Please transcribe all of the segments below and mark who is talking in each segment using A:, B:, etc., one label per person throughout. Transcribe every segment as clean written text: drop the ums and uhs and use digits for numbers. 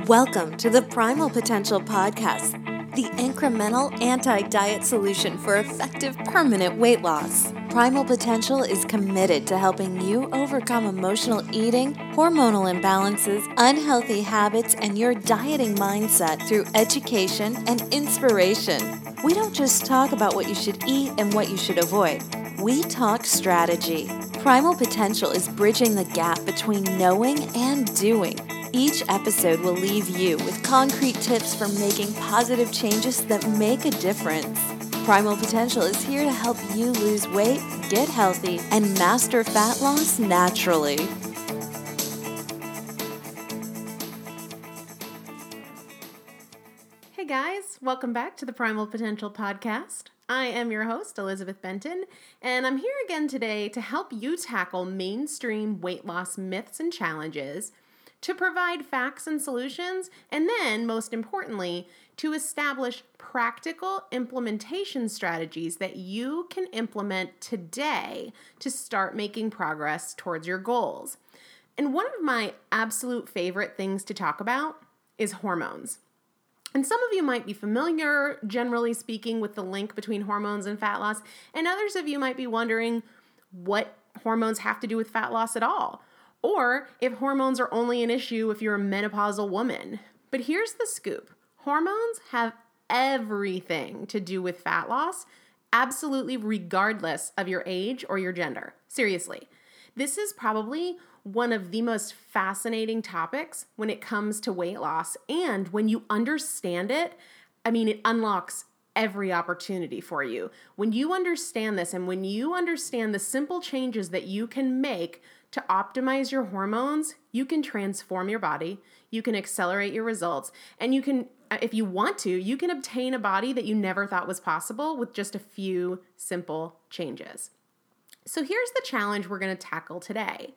A: Welcome to the Primal Potential Podcast, the incremental anti-diet solution for effective permanent weight loss. Primal Potential is committed to helping you overcome emotional eating, hormonal imbalances, unhealthy habits, and your dieting mindset through education and inspiration. We don't just talk about what you should eat and what you should avoid. We talk strategy. Primal Potential is bridging the gap between knowing and doing. Each episode will leave you with concrete tips for making positive changes that make a difference. Primal Potential is here to help you lose weight, get healthy, and master fat loss naturally.
B: Hey guys, welcome back to the Primal Potential Podcast. I am your host, Elizabeth Benton, and I'm here again today to help you tackle mainstream weight loss myths and challenges, to provide facts and solutions, and then, most importantly, to establish practical implementation strategies that you can implement today to start making progress towards your goals. And one of my absolute favorite things to talk about is hormones. And some of you might be familiar, generally speaking, with the link between hormones and fat loss, and others of you might be wondering what hormones have to do with fat loss at all, or if hormones are only an issue if you're a menopausal woman. But here's the scoop. Hormones have everything to do with fat loss, absolutely regardless of your age or your gender. Seriously. This is probably one of the most fascinating topics when it comes to weight loss. And when you understand it, it unlocks every opportunity for you. When you understand this and when you understand the simple changes that you can make to optimize your hormones, you can transform your body, you can accelerate your results, and you can, if you want to, you can obtain a body that you never thought was possible with just a few simple changes. So here's the challenge we're going to tackle today.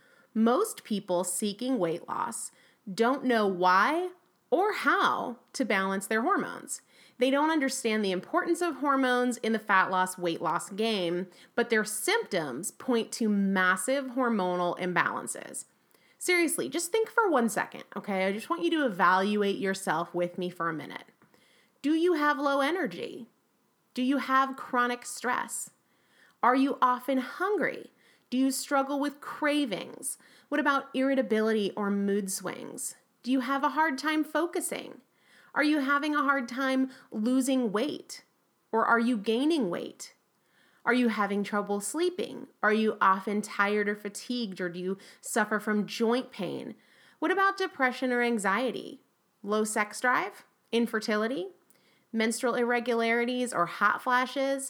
B: Most people seeking weight loss don't know why or how to balance their hormones. They don't understand the importance of hormones in the fat loss, weight loss game, but their symptoms point to massive hormonal imbalances. Seriously, just think for 1 second, okay? I just want you to evaluate yourself with me for a minute. Do you have low energy? Do you have chronic stress? Are you often hungry? Do you struggle with cravings? What about irritability or mood swings? Do you have a hard time focusing? Are you having a hard time losing weight? Or are you gaining weight? Are you having trouble sleeping? Are you often tired or fatigued, or do you suffer from joint pain? What about depression or anxiety? Low sex drive? Infertility? Menstrual irregularities or hot flashes?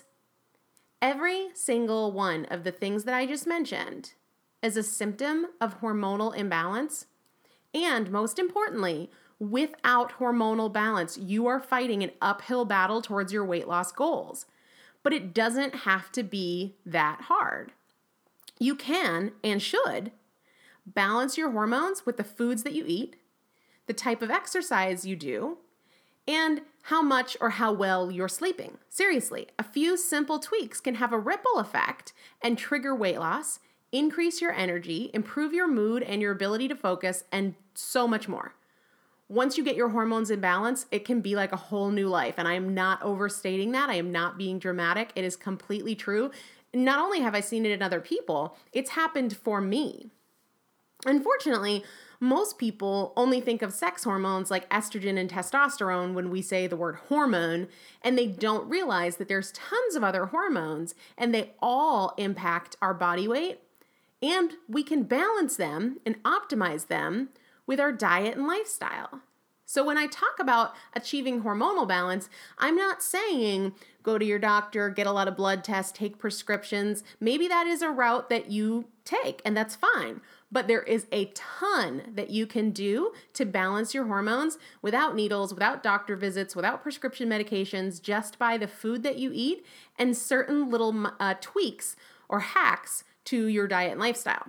B: Every single one of the things that I just mentioned is a symptom of hormonal imbalance. And most importantly, without hormonal balance, you are fighting an uphill battle towards your weight loss goals. But it doesn't have to be that hard. You can and should balance your hormones with the foods that you eat, the type of exercise you do, and how much or how well you're sleeping. Seriously, a few simple tweaks can have a ripple effect and trigger weight loss, increase your energy, improve your mood and your ability to focus, and so much more. Once you get your hormones in balance, it can be like a whole new life. And I am not overstating that. I am not being dramatic. It is completely true. Not only have I seen it in other people, it's happened for me. Unfortunately, most people only think of sex hormones like estrogen and testosterone when we say the word hormone, and they don't realize that there's tons of other hormones and they all impact our body weight, and we can balance them and optimize them with our diet and lifestyle. So when I talk about achieving hormonal balance, I'm not saying go to your doctor, get a lot of blood tests, take prescriptions. Maybe that is a route that you take, and that's fine. But there is a ton that you can do to balance your hormones without needles, without doctor visits, without prescription medications, just by the food that you eat and certain little tweaks or hacks to your diet and lifestyle.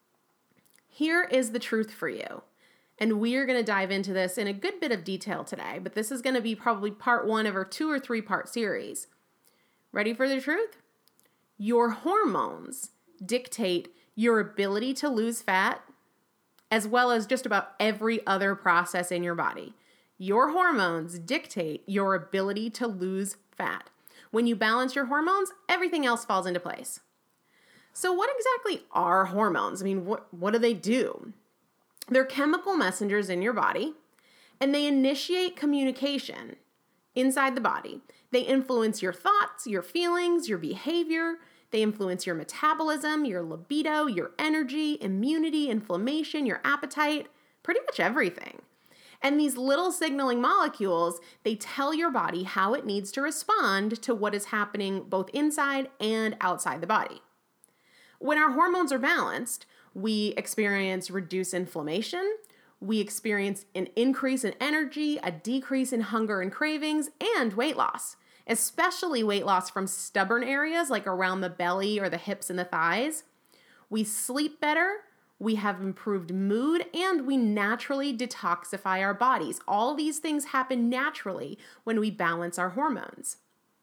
B: Here is the truth for you. And we are going to dive into this in a good bit of detail today, but this is going to be probably part 1 of our 2 or 3 part series. Ready for the truth? Your hormones dictate your ability to lose fat as well as just about every other process in your body. Your hormones dictate your ability to lose fat. When you balance your hormones, everything else falls into place. So what exactly are hormones? I mean, what do they do? They're chemical messengers in your body, and they initiate communication inside the body. They influence your thoughts, your feelings, your behavior. They influence your metabolism, your libido, your energy, immunity, inflammation, your appetite, pretty much everything. And these little signaling molecules, they tell your body how it needs to respond to what is happening both inside and outside the body. When our hormones are balanced, we experience reduced inflammation, we experience an increase in energy, a decrease in hunger and cravings, and weight loss, especially weight loss from stubborn areas like around the belly or the hips and the thighs. We sleep better, we have improved mood, and we naturally detoxify our bodies. All these things happen naturally when we balance our hormones.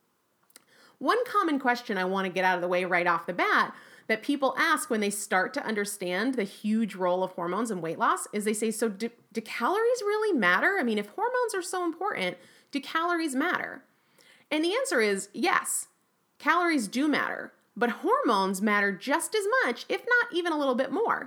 B: One common question I want to get out of the way right off the bat that people ask when they start to understand the huge role of hormones in weight loss is they say, so do calories really matter? I mean, if hormones are so important, do calories matter? And the answer is yes, calories do matter, but hormones matter just as much, if not even a little bit more.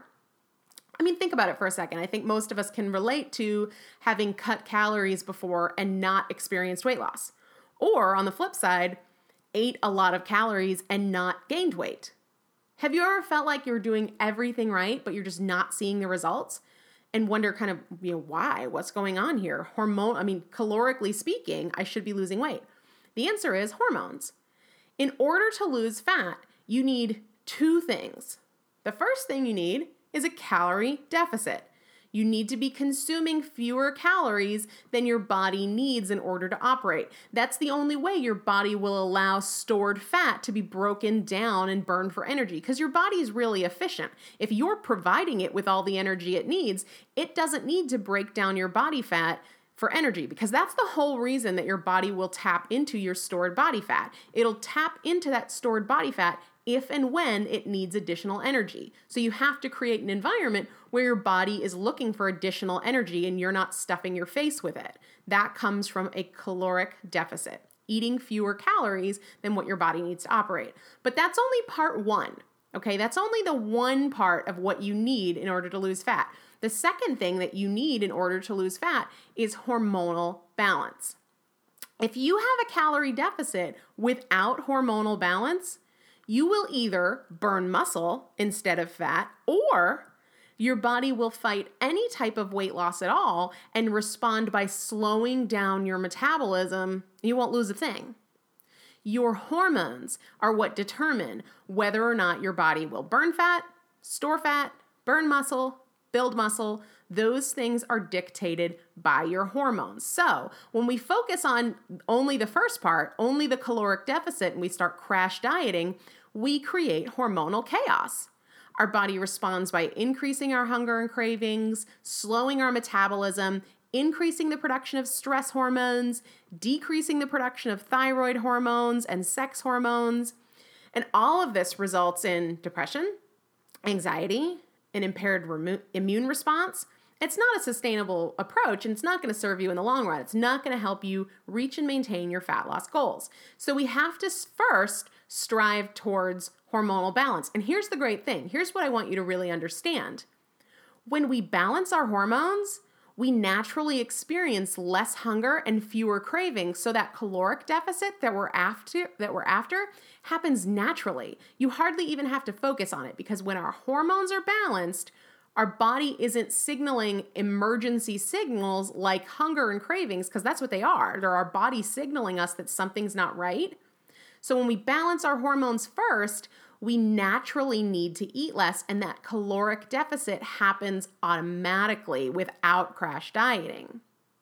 B: I mean, think about it for a second. I think most of us can relate to having cut calories before and not experienced weight loss. Or on the flip side, ate a lot of calories and not gained weight. Have you ever felt like you're doing everything right, but you're just not seeing the results and wonder kind of, why? What's going on here? Calorically speaking, I should be losing weight. The answer is hormones. In order to lose fat, you need two things. The first thing you need is a calorie deficit. You need to be consuming fewer calories than your body needs in order to operate. That's the only way your body will allow stored fat to be broken down and burned for energy, because your body is really efficient. If you're providing it with all the energy it needs, it doesn't need to break down your body fat for energy, because that's the whole reason that your body will tap into your stored body fat. It'll tap into that stored body fat if and when it needs additional energy. So you have to create an environment where your body is looking for additional energy and you're not stuffing your face with it. That comes from a caloric deficit, eating fewer calories than what your body needs to operate. But that's only part one, okay? That's only the one part of what you need in order to lose fat. The second thing that you need in order to lose fat is hormonal balance. If you have a calorie deficit without hormonal balance, you will either burn muscle instead of fat, or your body will fight any type of weight loss at all and respond by slowing down your metabolism. You won't lose a thing. Your hormones are what determine whether or not your body will burn fat, store fat, burn muscle, build muscle. Those things are dictated by your hormones. So when we focus on only the first part, only the caloric deficit, and we start crash dieting, we create hormonal chaos. Our body responds by increasing our hunger and cravings, slowing our metabolism, increasing the production of stress hormones, decreasing the production of thyroid hormones and sex hormones. And all of this results in depression, anxiety, an impaired immune response. It's not a sustainable approach, and it's not going to serve you in the long run. It's not going to help you reach and maintain your fat loss goals. So we have to first strive towards hormonal balance. And here's the great thing. Here's what I want you to really understand. When we balance our hormones, we naturally experience less hunger and fewer cravings. So that caloric deficit that we're after happens naturally. You hardly even have to focus on it, because when our hormones are balanced, our body isn't signaling emergency signals like hunger and cravings, because that's what they are. They're our body signaling us that something's not right. So when we balance our hormones first, we naturally need to eat less, and that caloric deficit happens automatically without crash dieting.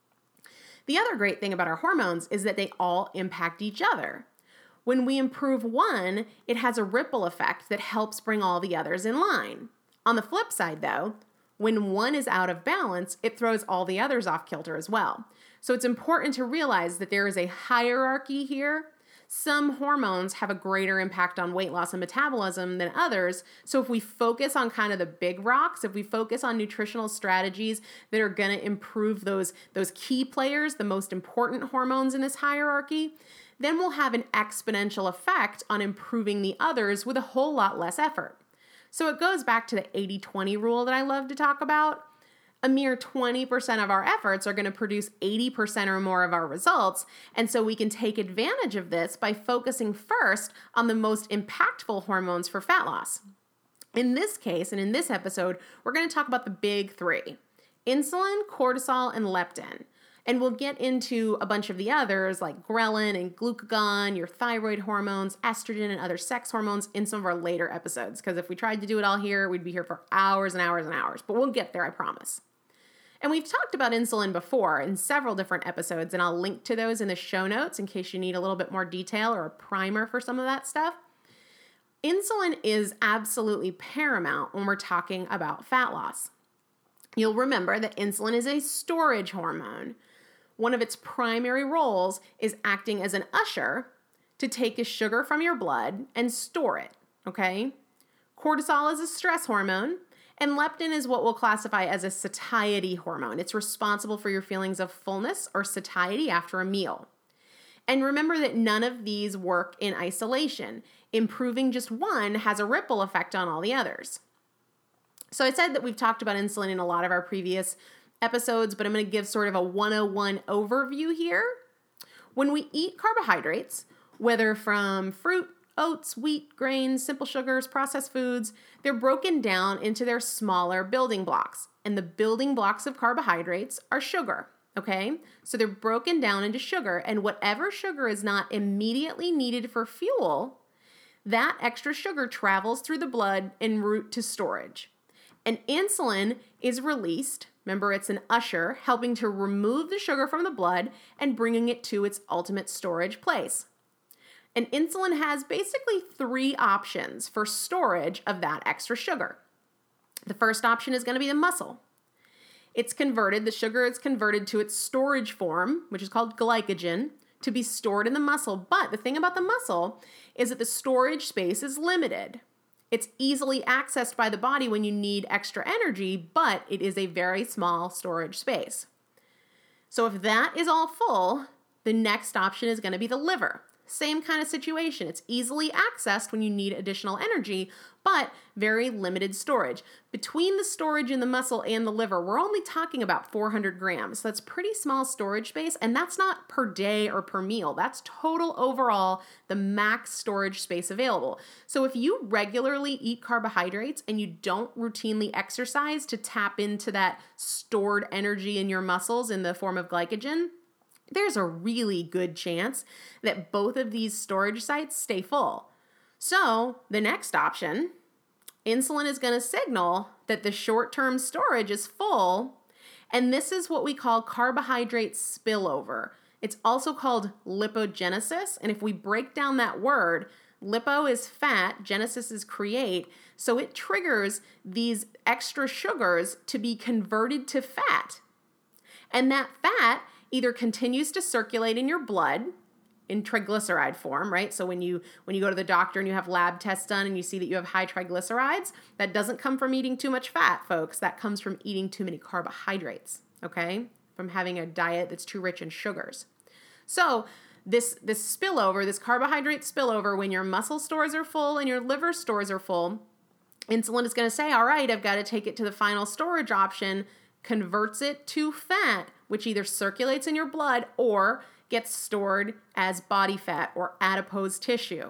B: The other great thing about our hormones is that they all impact each other. When we improve one, it has a ripple effect that helps bring all the others in line. On the flip side, though, when one is out of balance, it throws all the others off kilter as well. So it's important to realize that there is a hierarchy here. Some hormones have a greater impact on weight loss and metabolism than others. So if we focus on kind of the big rocks, if we focus on nutritional strategies that are going to improve those key players, the most important hormones in this hierarchy, then we'll have an exponential effect on improving the others with a whole lot less effort. So it goes back to the 80-20 rule that I love to talk about. A mere 20% of our efforts are going to produce 80% or more of our results. And so we can take advantage of this by focusing first on the most impactful hormones for fat loss. In this case, and in this episode, we're going to talk about the big three: insulin, cortisol, and leptin. And we'll get into a bunch of the others like ghrelin and glucagon, your thyroid hormones, estrogen, and other sex hormones in some of our later episodes. Because if we tried to do it all here, we'd be here for hours and hours and hours. But we'll get there, I promise. And we've talked about insulin before in several different episodes, and I'll link to those in the show notes in case you need a little bit more detail or a primer for some of that stuff. Insulin is absolutely paramount when we're talking about fat loss. You'll remember that insulin is a storage hormone. One of its primary roles is acting as an usher to take the sugar from your blood and store it, okay? Cortisol is a stress hormone, and leptin is what we'll classify as a satiety hormone. It's responsible for your feelings of fullness or satiety after a meal. And remember that none of these work in isolation. Improving just one has a ripple effect on all the others. So I said that we've talked about insulin in a lot of our previous episodes, but I'm going to give sort of a 101 overview here. When we eat carbohydrates, whether from fruit, oats, wheat, grains, simple sugars, processed foods, they're broken down into their smaller building blocks. And the building blocks of carbohydrates are sugar, okay? So they're broken down into sugar, and whatever sugar is not immediately needed for fuel, that extra sugar travels through the blood en route to storage. And insulin is released. Remember, it's an usher helping to remove the sugar from the blood and bringing it to its ultimate storage place. And insulin has basically three options for storage of that extra sugar. The first option is going to be the muscle. The sugar is converted to its storage form, which is called glycogen, to be stored in the muscle. But the thing about the muscle is that the storage space is limited. It's easily accessed by the body when you need extra energy, but it is a very small storage space. So if that is all full, the next option is going to be the liver. Same kind of situation. It's easily accessed when you need additional energy, but very limited storage. Between the storage in the muscle and the liver, we're only talking about 400 grams. So that's pretty small storage space, and that's not per day or per meal. That's total overall, the max storage space available. So if you regularly eat carbohydrates and you don't routinely exercise to tap into that stored energy in your muscles in the form of glycogen, there's a really good chance that both of these storage sites stay full. So the next option, insulin is going to signal that the short-term storage is full, and this is what we call carbohydrate spillover. It's also called lipogenesis, and if we break down that word, lipo is fat, genesis is create, so it triggers these extra sugars to be converted to fat. And that fat either continues to circulate in your blood in triglyceride form, right? So when you go to the doctor and you have lab tests done and you see that you have high triglycerides, that doesn't come from eating too much fat, folks. That comes from eating too many carbohydrates, okay? From having a diet that's too rich in sugars. So this spillover, this carbohydrate spillover, when your muscle stores are full and your liver stores are full, insulin is going to say, all right, I've got to take it to the final storage option, converts it to fat, which either circulates in your blood or gets stored as body fat or adipose tissue.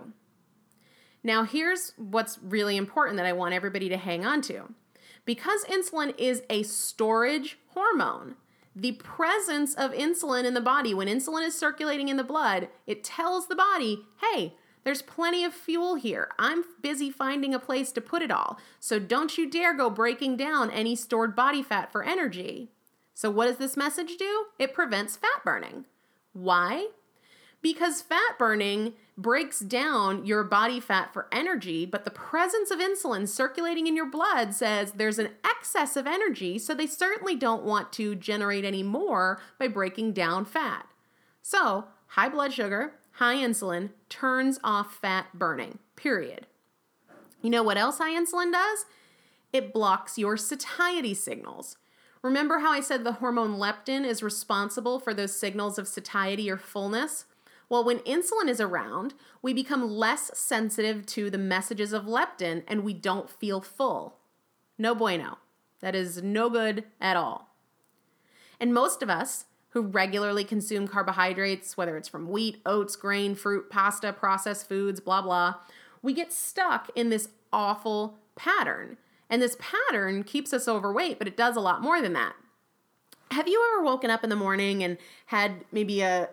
B: Now, here's what's really important that I want everybody to hang on to. Because insulin is a storage hormone, the presence of insulin in the body, when insulin is circulating in the blood, it tells the body, hey, there's plenty of fuel here. I'm busy finding a place to put it all. So don't you dare go breaking down any stored body fat for energy. So what does this message do? It prevents fat burning. Why? Because fat burning breaks down your body fat for energy, but the presence of insulin circulating in your blood says there's an excess of energy, so they certainly don't want to generate any more by breaking down fat. So high blood sugar, high insulin turns off fat burning, period. You know what else high insulin does? It blocks your satiety signals. Remember how I said the hormone leptin is responsible for those signals of satiety or fullness? Well, when insulin is around, we become less sensitive to the messages of leptin and we don't feel full. No bueno. That is no good at all. And most of us who regularly consume carbohydrates, whether it's from wheat, oats, grain, fruit, pasta, processed foods, blah, blah, we get stuck in this awful pattern. And this pattern keeps us overweight, but it does a lot more than that. Have you ever woken up in the morning and had maybe a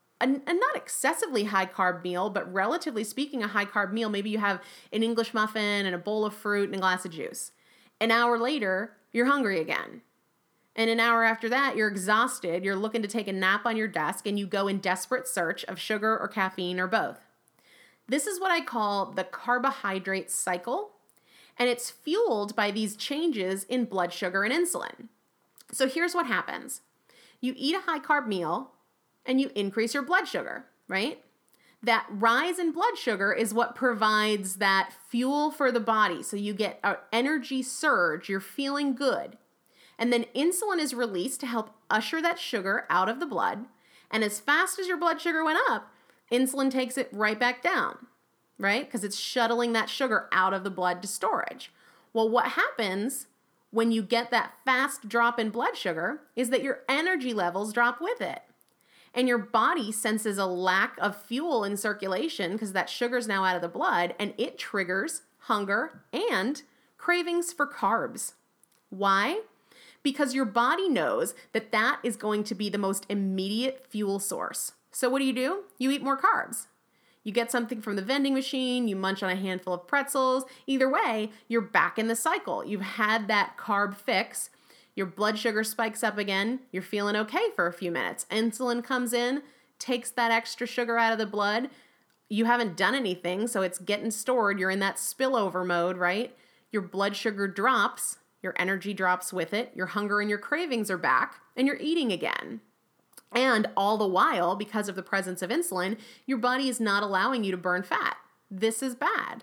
B: not excessively high carb meal, but relatively speaking, a high carb meal? Maybe you have an English muffin and a bowl of fruit and a glass of juice. An hour later, you're hungry again. And an hour after that, you're exhausted, you're looking to take a nap on your desk, and you go in desperate search of sugar or caffeine or both. This is what I call the carbohydrate cycle, and it's fueled by these changes in blood sugar and insulin. So here's what happens. You eat a high carb meal, and you increase your blood sugar, right? That rise in blood sugar is what provides that fuel for the body. So you get an energy surge, you're feeling good. And then insulin is released to help usher that sugar out of the blood. And as fast as your blood sugar went up, insulin takes it right back down, right? Because it's shuttling that sugar out of the blood to storage. Well, what happens when you get that fast drop in blood sugar is that your energy levels drop with it. And your body senses a lack of fuel in circulation because that sugar's now out of the blood, and it triggers hunger and cravings for carbs. Why? Because your body knows that that is going to be the most immediate fuel source. So what do? You eat more carbs. You get something from the vending machine, you munch on a handful of pretzels. Either way, you're back in the cycle. You've had that carb fix. Your blood sugar spikes up again. You're feeling okay for a few minutes. Insulin comes in, takes that extra sugar out of the blood. You haven't done anything, so it's getting stored. You're in that spillover mode, right? Your blood sugar drops. Your energy drops with it. Your hunger and your cravings are back, and you're eating again. And all the while, because of the presence of insulin, your body is not allowing you to burn fat. This is bad.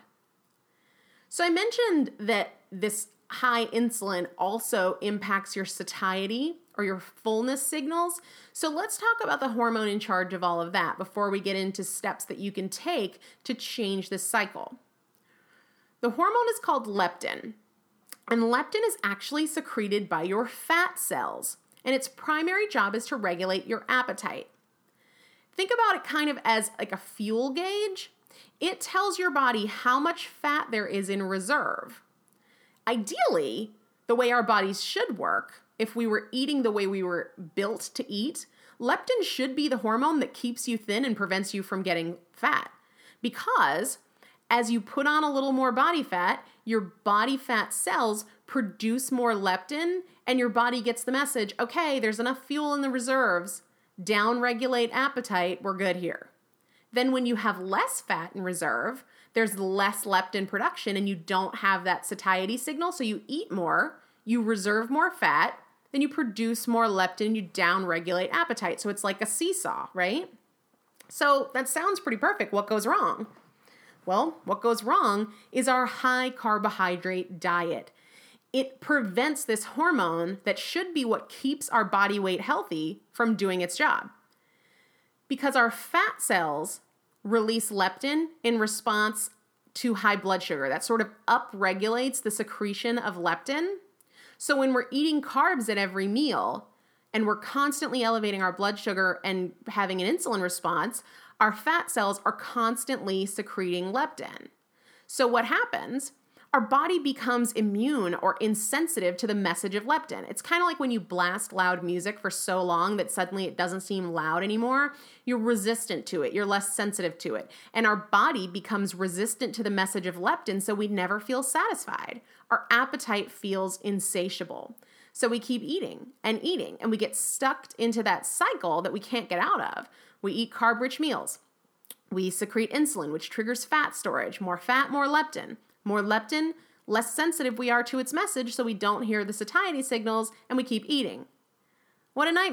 B: So I mentioned that this high insulin also impacts your satiety or your fullness signals. So let's talk about the hormone in charge of all of that before we get into steps that you can take to change this cycle. The hormone is called leptin, and leptin is actually secreted by your fat cells, and its primary job is to regulate your appetite. Think about it kind of as like a fuel gauge. It tells your body how much fat there is in reserve. Ideally, the way our bodies should work, if we were eating the way we were built to eat, leptin should be the hormone that keeps you thin and prevents you from getting fat. Because as you put on a little more body fat, your body fat cells produce more leptin, and your body gets the message, okay, there's enough fuel in the reserves, down-regulate appetite, we're good here. Then when you have less fat in reserve, there's less leptin production and you don't have that satiety signal, so you eat more, you reserve more fat, then you produce more leptin, you down-regulate appetite. So it's like a seesaw, right? So that sounds pretty perfect. What goes wrong? Well, what goes wrong is our high carbohydrate diet. It prevents this hormone that should be what keeps our body weight healthy from doing its job. Because our fat cells release leptin in response to high blood sugar. That sort of upregulates the secretion of leptin. So when we're eating carbs at every meal and we're constantly elevating our blood sugar and having an insulin response, our fat cells are constantly secreting leptin. So what happens? Our body becomes immune or insensitive to the message of leptin. It's kind of like when you blast loud music for so long that suddenly it doesn't seem loud anymore. You're resistant to it. You're less sensitive to it. And our body becomes resistant to the message of leptin, so we never feel satisfied. Our appetite feels insatiable. So we keep eating, and we get stuck into that cycle that we can't get out of. We eat carb-rich meals. We secrete insulin, which triggers fat storage. More fat, more leptin. More leptin, less sensitive we are to its message, so we don't hear the satiety signals and we keep eating. What a nightmare.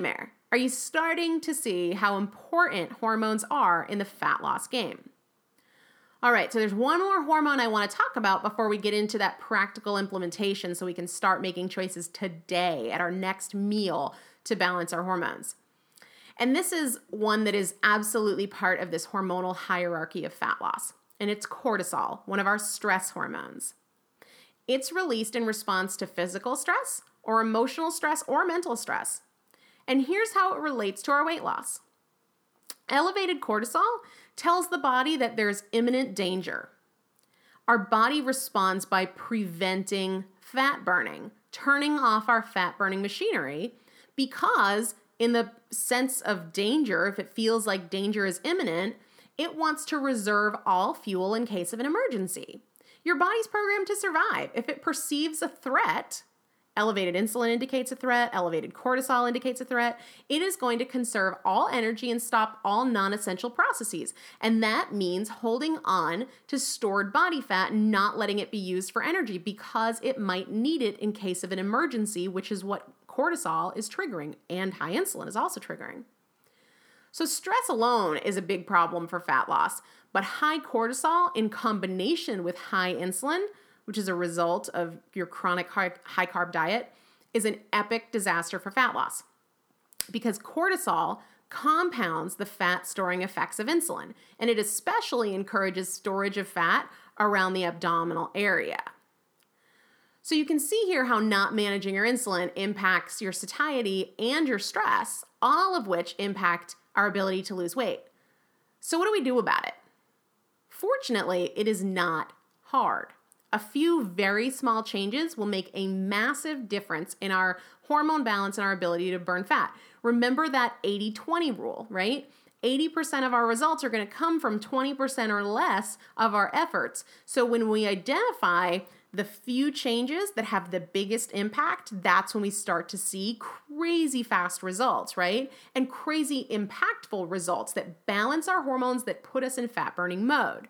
B: Are you starting to see how important hormones are in the fat loss game? All right, so there's one more hormone I want to talk about before we get into that practical implementation so we can start making choices today at our next meal to balance our hormones. And this is one that is absolutely part of this hormonal hierarchy of fat loss, and it's cortisol, one of our stress hormones. It's released in response to physical stress or emotional stress or mental stress. And here's how it relates to our weight loss. Elevated cortisol tells the body that there's imminent danger. Our body responds by preventing fat burning, turning off our fat burning machinery, because in the sense of danger, if it feels like danger is imminent, it wants to reserve all fuel in case of an emergency. Your body's programmed to survive. If it perceives a threat, elevated insulin indicates a threat, elevated cortisol indicates a threat, it is going to conserve all energy and stop all non-essential processes. And that means holding on to stored body fat and not letting it be used for energy because it might need it in case of an emergency, which is what cortisol is triggering, and high insulin is also triggering. So stress alone is a big problem for fat loss, but high cortisol in combination with high insulin, which is a result of your chronic high carb diet, is an epic disaster for fat loss because cortisol compounds the fat storing effects of insulin, and it especially encourages storage of fat around the abdominal area. So you can see here how not managing your insulin impacts your satiety and your stress, all of which impact our ability to lose weight. So what do we do about it? Fortunately, it is not hard. A few very small changes will make a massive difference in our hormone balance and our ability to burn fat. Remember that 80-20 rule, right? 80% of our results are going to come from 20% or less of our efforts. So when we identify the few changes that have the biggest impact, that's when we start to see crazy fast results, right? And crazy impactful results that balance our hormones, that put us in fat burning mode.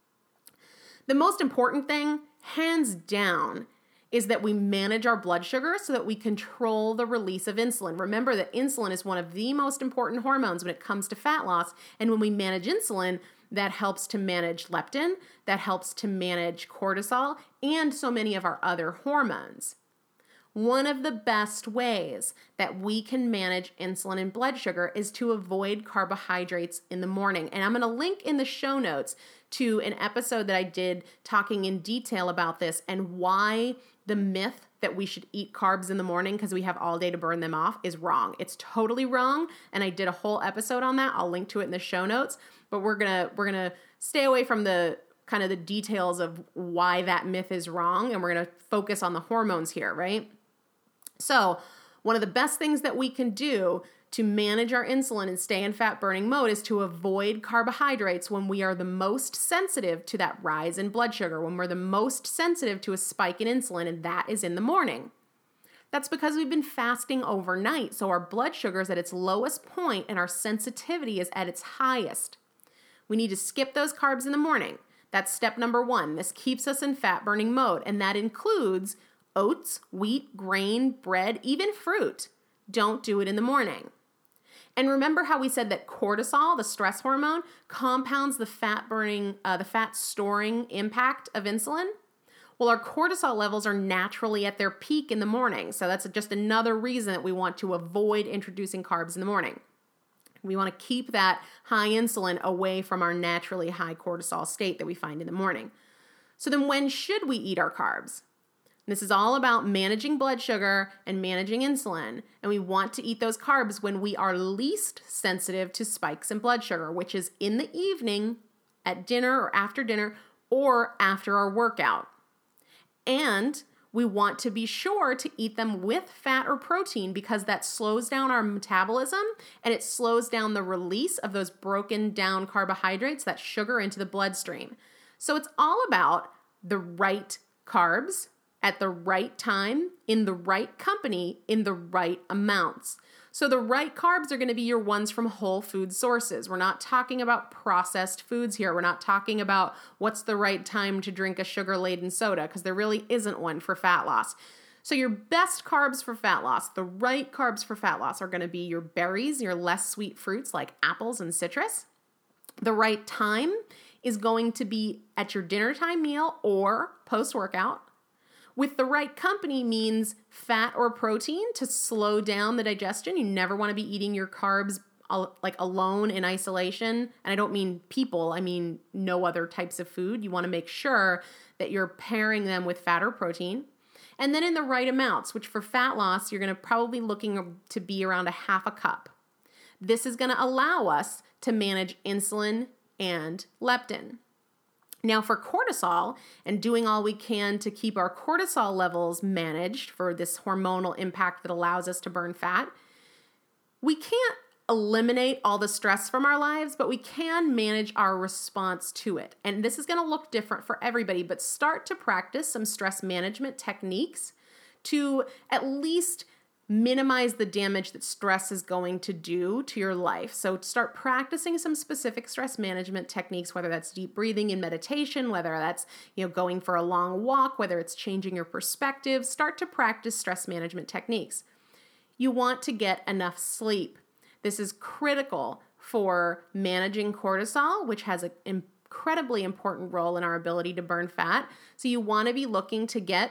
B: The most important thing, hands down, is that we manage our blood sugar so that we control the release of insulin. Remember that insulin is one of the most important hormones when it comes to fat loss. And when we manage insulin, that helps to manage leptin, that helps to manage cortisol, and so many of our other hormones. One of the best ways that we can manage insulin and blood sugar is to avoid carbohydrates in the morning. And I'm going to link in the show notes to an episode that I did talking in detail about this and why the myth that we should eat carbs in the morning because we have all day to burn them off is wrong. It's totally wrong. And I did a whole episode on that. I'll link to it in the show notes, but we're going to stay away from the kind of the details of why that myth is wrong. And we're going to focus on the hormones here, right? So one of the best things that we can do to manage our insulin and stay in fat burning mode is to avoid carbohydrates when we are the most sensitive to that rise in blood sugar, when we're the most sensitive to a spike in insulin, and that is in the morning. That's because we've been fasting overnight, so our blood sugar is at its lowest point and our sensitivity is at its highest. We need to skip those carbs in the morning. That's step number 1. This keeps us in fat burning mode, and that includes oats, wheat, grain, bread, even fruit. Don't do it in the morning. And remember how we said that cortisol, the stress hormone, compounds the fat storing impact of insulin? Well, our cortisol levels are naturally at their peak in the morning. So that's just another reason that we want to avoid introducing carbs in the morning. We want to keep that high insulin away from our naturally high cortisol state that we find in the morning. So then when should we eat our carbs? This is all about managing blood sugar and managing insulin. And we want to eat those carbs when we are least sensitive to spikes in blood sugar, which is in the evening, at dinner or after our workout. And we want to be sure to eat them with fat or protein because that slows down our metabolism and it slows down the release of those broken down carbohydrates, that sugar, into the bloodstream. So it's all about the right carbs at the right time, in the right company, in the right amounts. So the right carbs are going to be your ones from whole food sources. We're not talking about processed foods here. We're not talking about what's the right time to drink a sugar-laden soda because there really isn't one for fat loss. So your best carbs for fat loss, the right carbs for fat loss, are going to be your berries, your less sweet fruits like apples and citrus. The right time is going to be at your dinner time meal or post-workout. With the right company means fat or protein to slow down the digestion. You never want to be eating your carbs like alone in isolation. And I don't mean people, I mean no other types of food. You want to make sure that you're pairing them with fat or protein. And then in the right amounts, which for fat loss, you're going to probably looking to be around a half a cup. This is going to allow us to manage insulin and leptin. Now for cortisol and doing all we can to keep our cortisol levels managed for this hormonal impact that allows us to burn fat, we can't eliminate all the stress from our lives, but we can manage our response to it. And this is going to look different for everybody, but start to practice some stress management techniques to at least minimize the damage that stress is going to do to your life. So start practicing some specific stress management techniques, whether that's deep breathing and meditation, whether that's, going for a long walk, whether it's changing your perspective. Start to practice stress management techniques. You want to get enough sleep. This is critical for managing cortisol, which has an incredibly important role in our ability to burn fat. So you want to be looking to get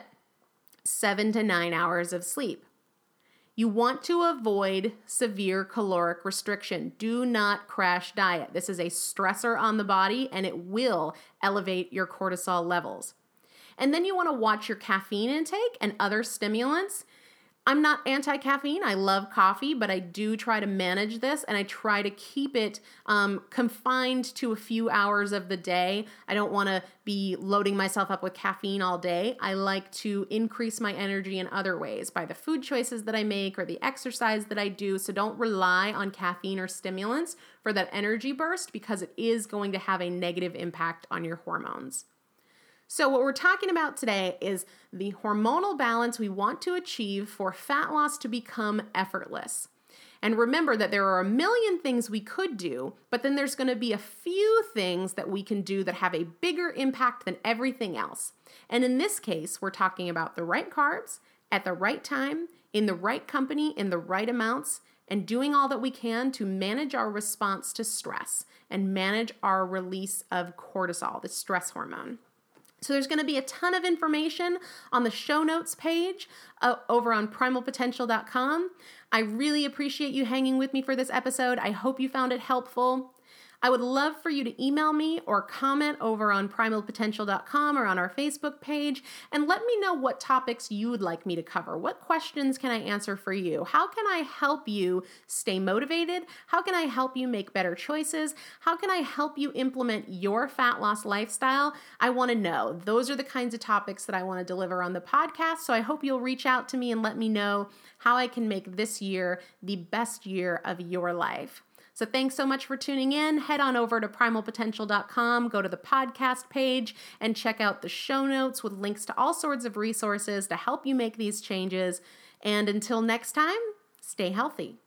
B: 7 to 9 hours of sleep. You want to avoid severe caloric restriction. Do not crash diet. This is a stressor on the body and it will elevate your cortisol levels. And then you want to watch your caffeine intake and other stimulants. I'm not anti-caffeine. I love coffee, but I do try to manage this and I try to keep it confined to a few hours of the day. I don't want to be loading myself up with caffeine all day. I like to increase my energy in other ways by the food choices that I make or the exercise that I do. So don't rely on caffeine or stimulants for that energy burst because it is going to have a negative impact on your hormones. So what we're talking about today is the hormonal balance we want to achieve for fat loss to become effortless. And remember that there are a million things we could do, but then there's going to be a few things that we can do that have a bigger impact than everything else. And in this case, we're talking about the right carbs at the right time, in the right company, in the right amounts, and doing all that we can to manage our response to stress and manage our release of cortisol, the stress hormone. So there's going to be a ton of information on the show notes page over on primalpotential.com. I really appreciate you hanging with me for this episode. I hope you found it helpful. I would love for you to email me or comment over on primalpotential.com or on our Facebook page and let me know what topics you would like me to cover. What questions can I answer for you? How can I help you stay motivated? How can I help you make better choices? How can I help you implement your fat loss lifestyle? I want to know. Those are the kinds of topics that I want to deliver on the podcast. So I hope you'll reach out to me and let me know how I can make this year the best year of your life. So thanks so much for tuning in. Head on over to primalpotential.com, go to the podcast page, and check out the show notes with links to all sorts of resources to help you make these changes. And until next time, stay healthy.